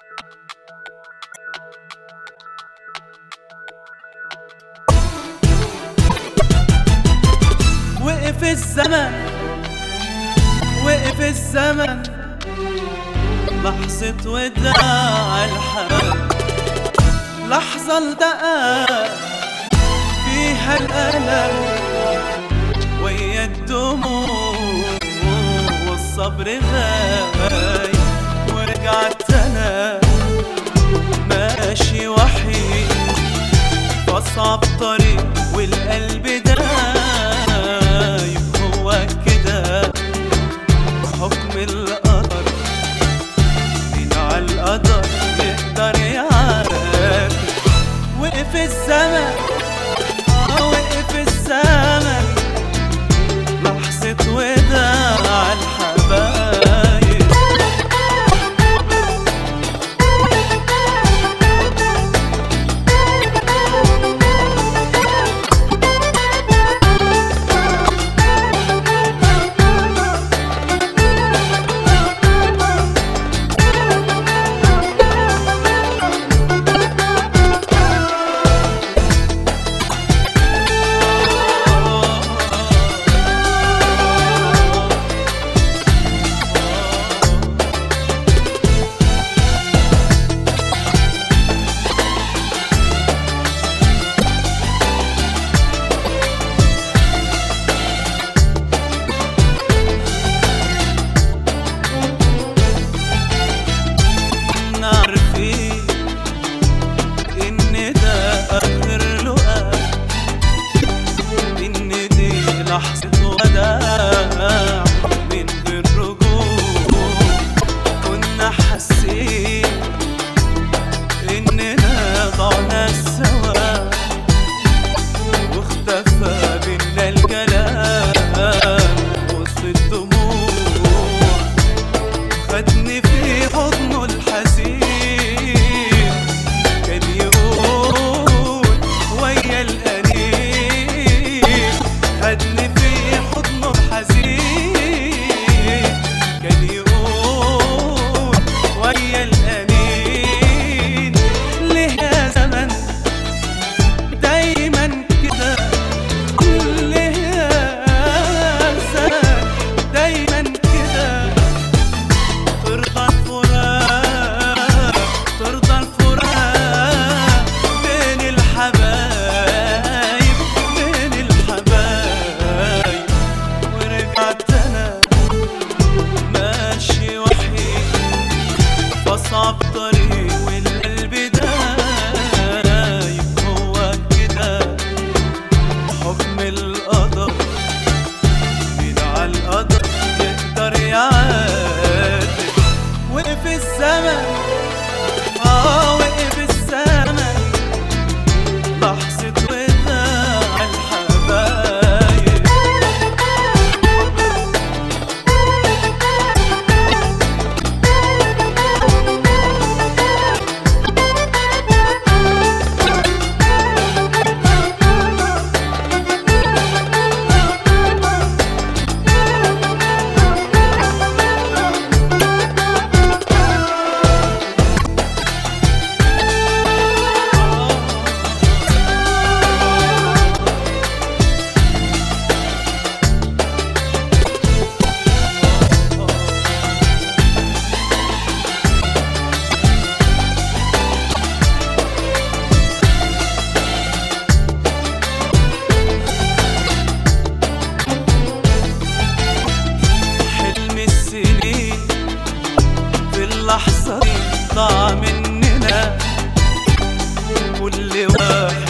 وقف الزمن، وقف الزمن، لحظة وداع الحبايب، لحظة التقى فيها الألم ويا الدموع والصبر غايب. ورجعت أنا ماشي وحيد في أصعب طريق والقلب دايب. هو كده حكم القدر، مين عالقدر يقدر يعافي. وقف الزمن، وقف الزمن، لحظة وداع الحبايب. لحظة وداع من غير رجوع. كنا حاسين إننا ضعنا سوا واختفى بينا الكلام وسط الدموع. خدني في حضنه الحزين، كان يقول ويا الأنين. خدني في حضنه الحزين، كان يقول ويا الأنين. ليه يا زمن دايما كده، ليه يا زمن دايما كده. ترضى الفراق، ترضى الفراق بين الحبايب، بين الحبايب. ورجعت أنا ماشي وحيد في أصعب طريق والقلب دايب. هو كده حكم القدر، مين عالقدر يقدر يعاتب. وقف الزمن، وقف الزمن، لحظة وداع الحبايب. اللحظة دي ضاع مننا، كل واحد